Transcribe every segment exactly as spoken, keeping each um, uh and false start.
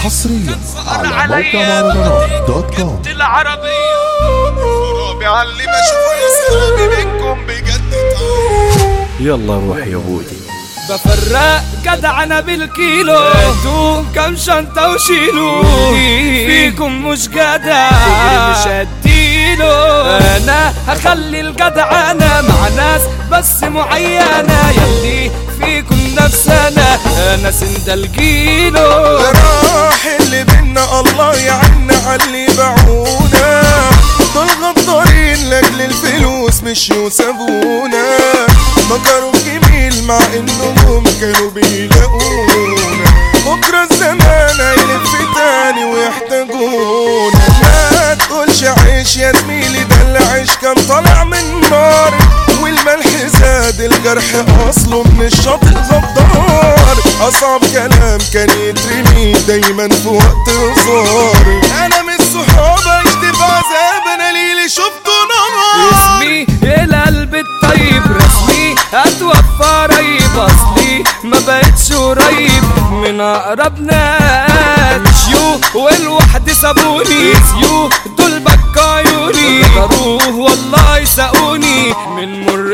حصريا على موقع مهرجانات دوت كوم. العربية رابع اللي بشوفه يا صحابي منكم بجد طاير. يلا روح يا بودي بفرق جدعنا بالكيلو، انتو كم شنطة وشيلو، فيكم مش جدع مش هديله. انا هخلي الجدعانة مع ناس بس معينة، يلي فيكم نفسنا انا سند الجيلو. راح اللي بينا الله يعنا عاللي باعونا، دول غدارين لاجل الفلوس مش يسابونا. مكروا جميل مع انهم كانوا بيلاقونا، بكرة الزمان هيلف تاني ويحتاجونا. ما تقولش عيش يا زميلي، ده العيش كان طالع من نار، والملح زاد الجرح اصله من الشاطئ غدار. اصعب كلام كان يترمي دايما في وقت هزار. انا من الصحاب عشت في عذاب، انا ليلي شفته نهار. اسمي القلب الطيب رسمي هتوفى ريب، اصلي ما بقتش قريب من اقرب ناس. يو والوحد سابوني، يو دول بكى عيوني، غدروه والله ساقوني من مر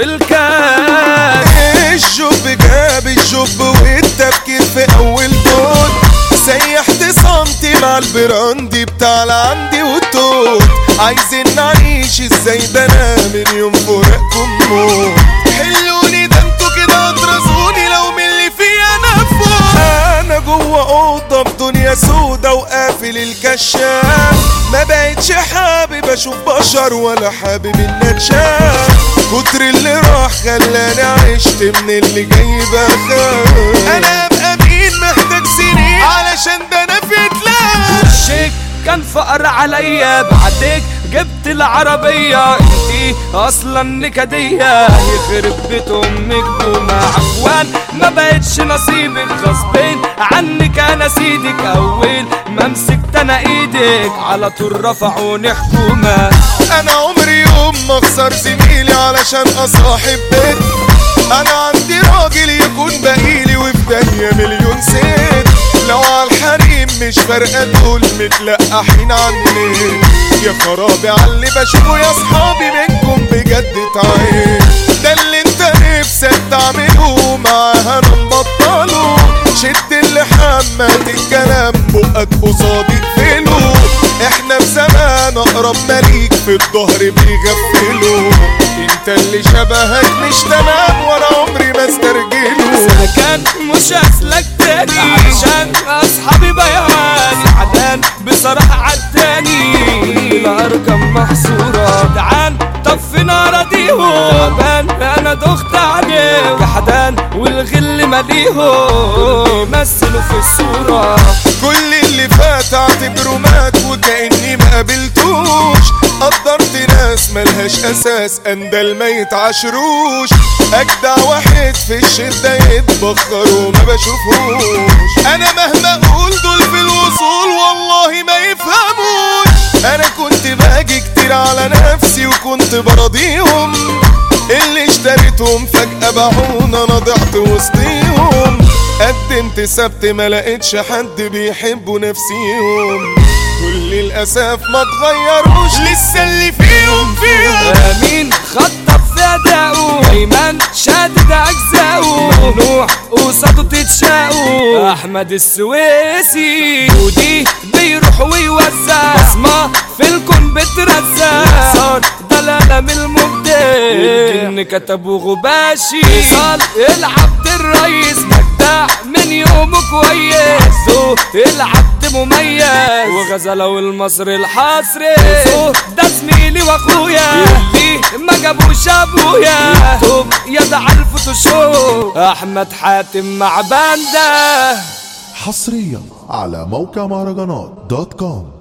الكاس. الجب جاب الجب والتفكير في اول دول، سيحت صمتي مع البراندي بتاع العندي والتوت. عايزين نعيش ازاي ده انا من يوم فراقكم موت. حلوني ده انتوا كده اطرزوني لو من اللي فيا نفوت. انا جوه اوضه في دنيا سودا وقافل الكشاف، ما بقتش حابب اشوف بشر ولا حابب ان اتشاف. كتر اللي راح خلاني عشت من اللي جاي بخاف. انا ابقى مين محتاج سنين علشان ده انا في تلاف. وشك كان فقر عليا، بعدك جبت العربية، انتي اصلا نكدية يخرب بيت امك بوما. عفوان ما بقتش نصيبك، غصبين عنك انا سيدك. اول ما مسكت انا ايدك على طول رفعوني حكومة. انا عمري يوم ما اخسر زميلي علشان اصاحب بيت. انا عندي راجل يكون بقيلي وفي دنيا مليون ست. لو عالحريم مش فارقة دول متلقحين عني. يا خرابي عاللي بشوفه يا صحابي منكم بجد تعيب. ده اللي انت نفسك تعمله معاها انا مبطله. شد اللي حمات الكلام بقك قصادي اقفله. احنا في زمان اقرب مليك في الظهر بيغفله. انت اللي شبهك مش تمام وانا عمري ما استرجله. سكن مش اسلك تاني عشان اصحابي بيعاني، عدان بصراحة عالتاني الارقام محصورة. تعال طفي نار اديهم، تعبان انا دخت عليه جحدان والغل مليهم مثلوا في الصورة. كل اللي فات اعتبره مات وكأني ما قابلتوش. قدرت ناس ملهاش اساس اندل ما يتعاشروش. اجدع واحد في الشدة يتبخر وما بشوفهوش. انا مهما اقول دول في الوصول والله ما يفهموش. انا كنت باجي كتير على نفسي وكنت براضيهم. اللي اشتريتهم فجأة باعونا انا ضعت وسطيهم. قدمت سبت ما لقيتش حد بيحبوا نفسيهم. كل الاسف ما تغيروش لسه اللي فيهم فيهم. امين خطف في اداؤه، ايمن شادد اجزاؤه، ممنوع قصاده تتشاقوا. احمد السويسي ودي بيروح ويوزع، بصمه في الكون بترزع. صار دلالة من المبدع الجن كتبه غباشي. صال العبد الريس مجدع من يومه كويس. العبد مميز وغزله والمصري الحصري. ده زميلي واخويا اللي ما جابوش ابويا. توب يدعى الفوتوشوب احمد حاتم مع باندا. حصريا على موقع مهرجانات دوت كوم.